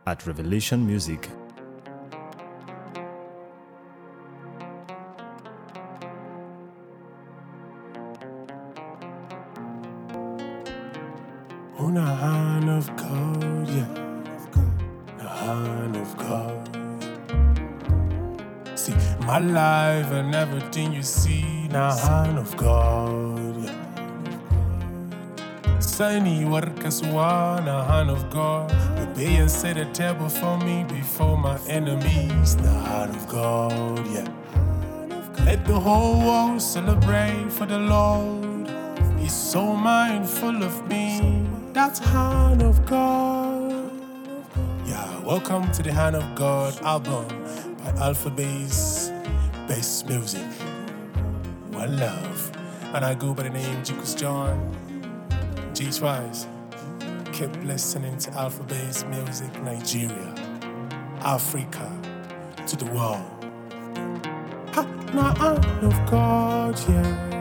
at Revelation Music. On the hand of God, yeah. The hand of God. See, my life and everything you see, the hand of God, yeah. Sunny work as one, the hand of God. Prepare and set a table for me before my enemies, the hand of God, yeah. Let the whole world celebrate for the Lord. He's so mindful of me. That's hand of God. Yeah, welcome to the Hand of God album by Alpha Bass Music. One love. And I go by the name Jukus John. G Twice. Keep listening to Alpha Bass Music, Nigeria, Africa, to the world. Ha, the hand of God, yeah.